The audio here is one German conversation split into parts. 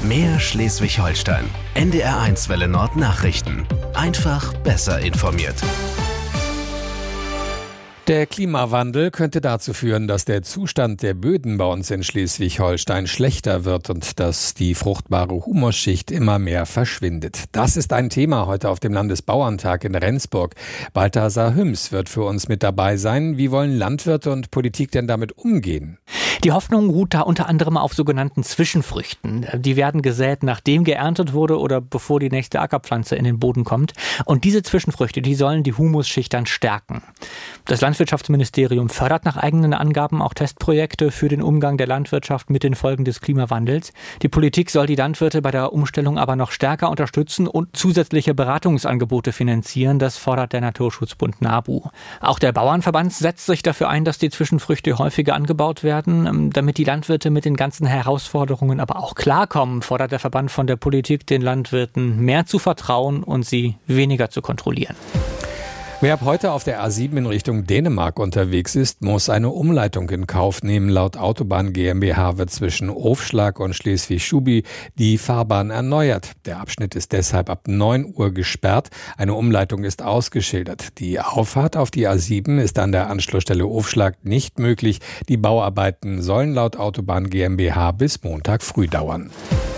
Mehr Schleswig-Holstein. NDR1 Welle Nord Nachrichten. Einfach besser informiert. Der Klimawandel könnte dazu führen, dass der Zustand der Böden bei uns in Schleswig-Holstein schlechter wird und dass die fruchtbare Humusschicht immer mehr verschwindet. Das ist ein Thema heute auf dem Landesbauerntag in Rendsburg. Balthasar Hüms wird für uns mit dabei sein. Wie wollen Landwirte und Politik denn damit umgehen? Die Hoffnung ruht da unter anderem auf sogenannten Zwischenfrüchten. Die werden gesät, nachdem geerntet wurde oder bevor die nächste Ackerpflanze in den Boden kommt. Und diese Zwischenfrüchte, die sollen die Humusschicht dann stärken. Das Landwirtschaftsministerium fördert nach eigenen Angaben auch Testprojekte für den Umgang der Landwirtschaft mit den Folgen des Klimawandels. Die Politik soll die Landwirte bei der Umstellung aber noch stärker unterstützen und zusätzliche Beratungsangebote finanzieren. Das fordert der Naturschutzbund NABU. Auch der Bauernverband setzt sich dafür ein, dass die Zwischenfrüchte häufiger angebaut werden, damit die Landwirte mit den ganzen Herausforderungen aber auch klarkommen, fordert der Verband von der Politik, den Landwirten mehr zu vertrauen und sie weniger zu kontrollieren. Wer ab heute auf der A7 in Richtung Dänemark unterwegs ist, muss eine Umleitung in Kauf nehmen. Laut Autobahn GmbH wird zwischen Ofschlag und Schleswig-Schubi die Fahrbahn erneuert. Der Abschnitt ist deshalb ab 9 Uhr gesperrt. Eine Umleitung ist ausgeschildert. Die Auffahrt auf die A7 ist an der Anschlussstelle Ofschlag nicht möglich. Die Bauarbeiten sollen laut Autobahn GmbH bis Montag früh dauern.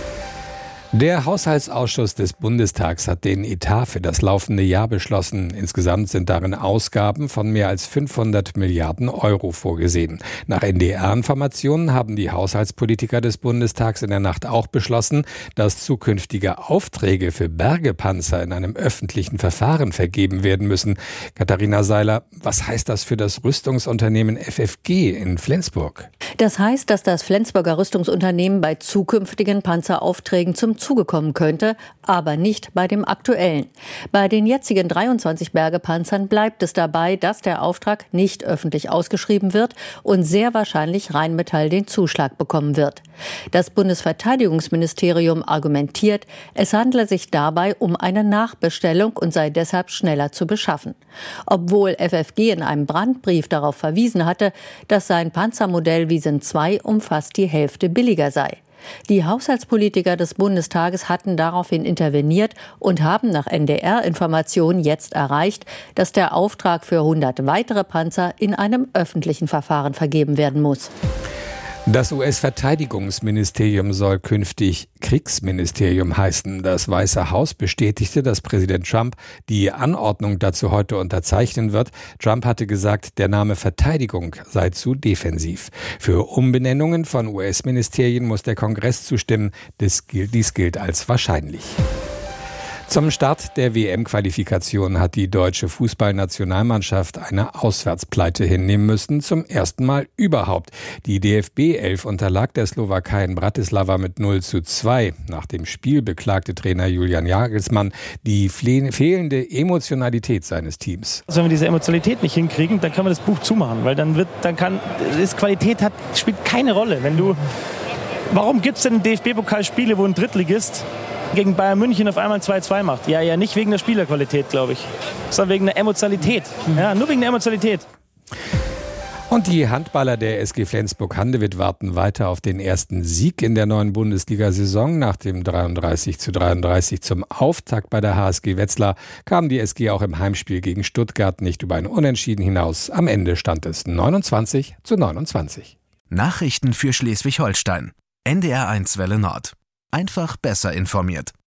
Der Haushaltsausschuss des Bundestags hat den Etat für das laufende Jahr beschlossen. Insgesamt sind darin Ausgaben von mehr als 500 Milliarden Euro vorgesehen. Nach NDR-Informationen haben die Haushaltspolitiker des Bundestags in der Nacht auch beschlossen, dass zukünftige Aufträge für Bergepanzer in einem öffentlichen Verfahren vergeben werden müssen. Katharina Seiler, was heißt das für das Rüstungsunternehmen FFG in Flensburg? Das heißt, dass das Flensburger Rüstungsunternehmen bei zukünftigen Panzeraufträgen zum Zuge kommen könnte, aber nicht bei dem aktuellen. Bei den jetzigen 23 Bergepanzern bleibt es dabei, dass der Auftrag nicht öffentlich ausgeschrieben wird und sehr wahrscheinlich Rheinmetall den Zuschlag bekommen wird. Das Bundesverteidigungsministerium argumentiert, es handle sich dabei um eine Nachbestellung und sei deshalb schneller zu beschaffen. Obwohl FFG in einem Brandbrief darauf verwiesen hatte, dass sein Panzermodell Wiesen 2 um fast die Hälfte billiger sei. Die Haushaltspolitiker des Bundestages hatten daraufhin interveniert und haben nach NDR-Informationen jetzt erreicht, dass der Auftrag für 100 weitere Panzer in einem öffentlichen Verfahren vergeben werden muss. Das US-Verteidigungsministerium soll künftig Kriegsministerium heißen. Das Weiße Haus bestätigte, dass Präsident Trump die Anordnung dazu heute unterzeichnen wird. Trump hatte gesagt, der Name Verteidigung sei zu defensiv. Für Umbenennungen von US-Ministerien muss der Kongress zustimmen. Dies gilt als wahrscheinlich. Zum Start der WM-Qualifikation hat die deutsche Fußballnationalmannschaft eine Auswärtspleite hinnehmen müssen, zum ersten Mal überhaupt. Die DFB-11 unterlag der Slowakei in Bratislava mit 0:2. Nach dem Spiel beklagte Trainer Julian Nagelsmann die fehlende Emotionalität seines Teams. Also wenn wir diese Emotionalität nicht hinkriegen, dann können wir das Buch zumachen, weil Qualität spielt keine Rolle. Warum gibt es denn DFB-Pokalspiele, wo ein Drittligist gegen Bayern München auf einmal 2:2 macht? Ja, nicht wegen der Spielerqualität, glaube ich, sondern wegen der Emotionalität. Ja, nur wegen der Emotionalität. Und die Handballer der SG Flensburg-Handewitt warten weiter auf den ersten Sieg in der neuen Bundesliga-Saison. Nach dem 33:33 zum Auftakt bei der HSG Wetzlar kam die SG auch im Heimspiel gegen Stuttgart nicht über ein Unentschieden hinaus. Am Ende stand es 29:29. Nachrichten für Schleswig-Holstein. NDR1 Welle Nord. Einfach besser informiert.